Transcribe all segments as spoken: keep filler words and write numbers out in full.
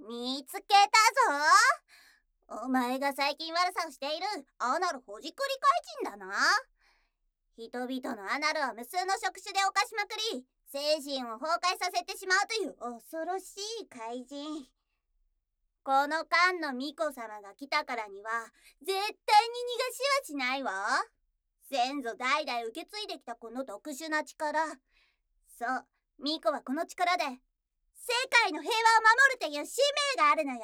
見つけたぞ。お前が最近悪さをしているアナルほじくり怪人だな。人々のアナルを無数の触手で犯しまくり、精神を崩壊させてしまうという恐ろしい怪人。この間の巫女様が来たからには絶対に逃がしはしないわ。先祖代々受け継いできたこの特殊な力。そう、巫女はこの力で世界の平和を守るという使命があるのよ。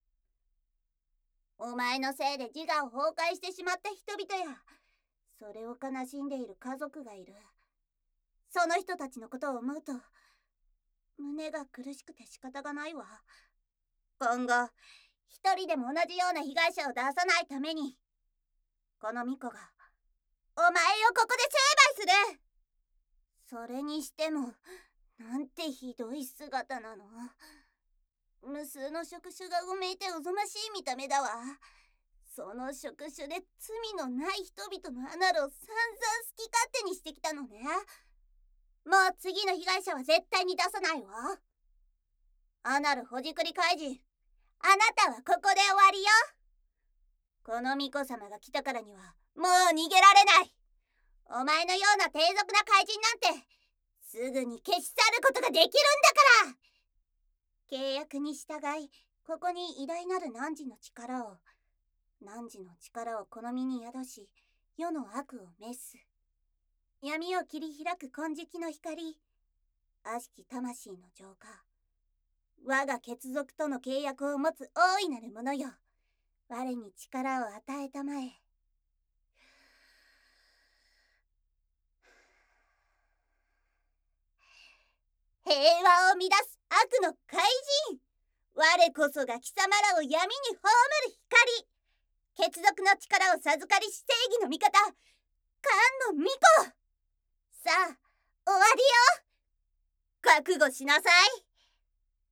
お前のせいで自我を崩壊してしまった人々や、それを悲しんでいる家族がいる。その人たちのことを思うと胸が苦しくて仕方がないわ。今後一人でも同じような被害者を出さないために、この巫女がお前をここで成敗する。それにしてもなんてひどい姿なの。無数の触手がうめいておぞましい見た目だわ。その触手で罪のない人々のアナルを散々好き勝手にしてきたのね。もう次の被害者は絶対に出さないわ。アナルほじくり怪人、あなたはここで終わりよ。この巫女様が来たからにはもう逃げられない。お前のような低俗な怪人なんてすぐに消し去ることができるんだから。契約に従い、ここに偉大なる汝の力を汝の力をこの身に宿し、世の悪を滅す。闇を切り開く金色の光、悪しき魂の浄化。我が血族との契約を持つ大いなる者よ。我に力を与えたまえ。平和を乱す悪の怪人。我こそが貴様らを闇に葬る光。血族の力を授かりし正義の味方、菅野巫女。さあ、終わりよ。覚悟しなさい。